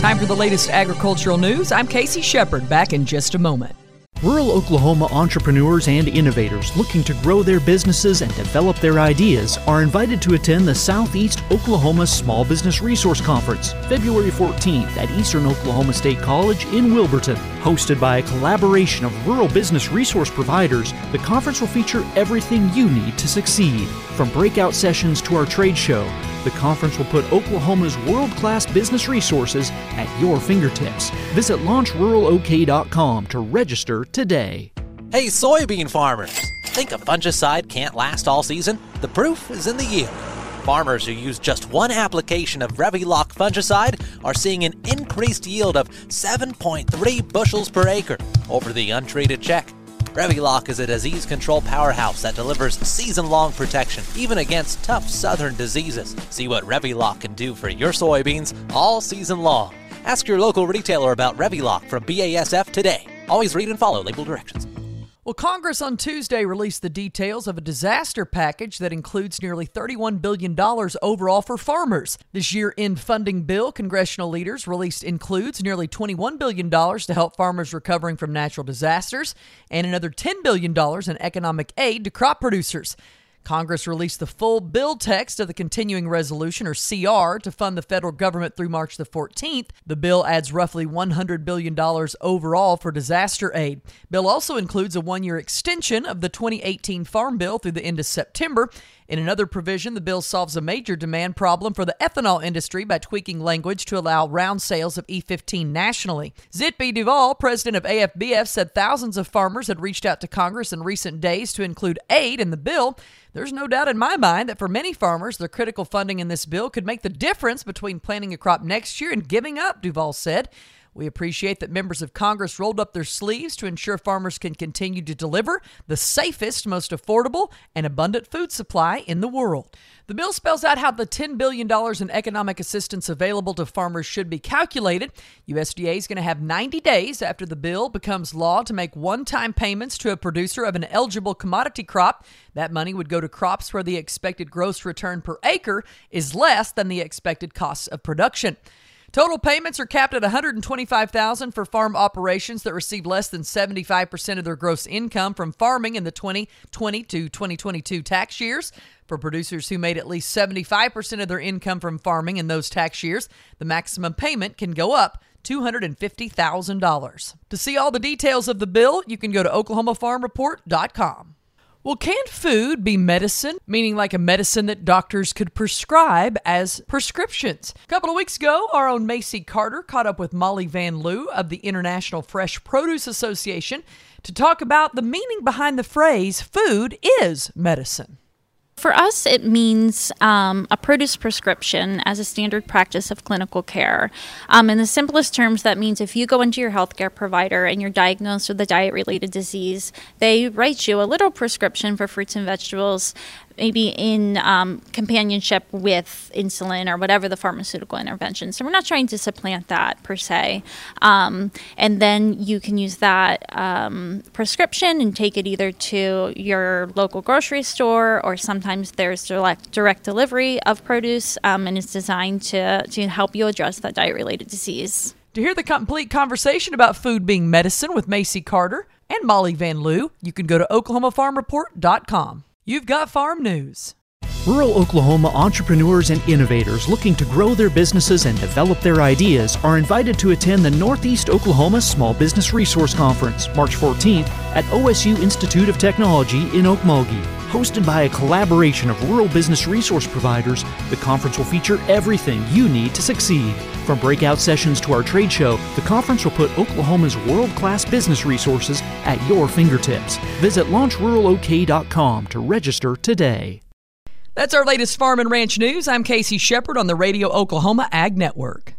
Time for the latest agricultural news. I'm Casey Shepard, back in just a moment. Rural Oklahoma entrepreneurs and innovators looking to grow their businesses and develop their ideas are invited to attend the Southeast Oklahoma Small Business Resource Conference, February 14th at Eastern Oklahoma State College in Wilburton. Hosted by a collaboration of rural business resource providers, the conference will feature everything you need to succeed. From breakout sessions to our trade show, the conference will put Oklahoma's world-class business resources at your fingertips. Visit launchruralok.com to register today. Hey, soybean farmers! Think a fungicide can't last all season? The proof is in the yield. Farmers who use just one application of Revilock fungicide are seeing an increased yield of 7.3 bushels per acre over the untreated check. Revilock is a disease control powerhouse that delivers season-long protection, even against tough southern diseases. See what Revilock can do for your soybeans all season long. Ask your local retailer about Revilock from BASF today. Always read and follow label directions. Well, Congress on Tuesday released the details of a disaster package that includes nearly $31 billion overall for farmers. This year-end funding bill congressional leaders released includes nearly $21 billion to help farmers recovering from natural disasters and another $10 billion in economic aid to crop producers. Congress released the full bill text of the continuing resolution, or CR, to fund the federal government through March the 14th. The bill adds roughly $100 billion overall for disaster aid. Bill also includes a one-year extension of the 2018 Farm Bill through the end of September. In another provision, the bill solves a major demand problem for the ethanol industry by tweaking language to allow round sales of E15 nationally. Zitby Duval, president of AFBF, said thousands of farmers had reached out to Congress in recent days to include aid in the bill. There's no doubt in my mind that for many farmers, the critical funding in this bill could make the difference between planting a crop next year and giving up, Duval said. We appreciate that members of Congress rolled up their sleeves to ensure farmers can continue to deliver the safest, most affordable, and abundant food supply in the world. The bill spells out how the $10 billion in economic assistance available to farmers should be calculated. USDA is going to have 90 days after the bill becomes law to make one-time payments to a producer of an eligible commodity crop. That money would go to crops where the expected gross return per acre is less than the expected costs of production. Total payments are capped at $125,000 for farm operations that receive less than 75% of their gross income from farming in the 2020 to 2022 tax years. For producers who made at least 75% of their income from farming in those tax years, the maximum payment can go up $250,000. To see all the details of the bill, you can go to oklahomafarmreport.com. Well, can food be medicine? Meaning like a medicine that doctors could prescribe as prescriptions. A couple of weeks ago, our own Macy Carter caught up with Molly Van Loo of the International Fresh Produce Association to talk about the meaning behind the phrase, food is medicine. For us, it means a produce prescription as a standard practice of clinical care. In the simplest terms, that means if you go into your healthcare provider and you're diagnosed with a diet-related disease, they write you a little prescription for fruits and vegetables, maybe in companionship with insulin or whatever the pharmaceutical intervention. So we're not trying to supplant that per se. And then you can use that prescription and take it either to your local grocery store, or sometimes there's direct delivery of produce, and it's designed to help you address that diet-related disease. To hear the complete conversation about food being medicine with Macy Carter and Molly Van Loo, you can go to oklahomafarmreport.com. You've got farm news. Rural Oklahoma entrepreneurs and innovators looking to grow their businesses and develop their ideas are invited to attend the Northeast Oklahoma Small Business Resource Conference, March 14th at OSU Institute of Technology in Okmulgee. Hosted by a collaboration of rural business resource providers, the conference will feature everything you need to succeed. From breakout sessions to our trade show, the conference will put Oklahoma's world-class business resources at your fingertips. Visit launchruralok.com to register today. That's our latest Farm and Ranch news. I'm Casey Shepard on the Radio Oklahoma Ag Network.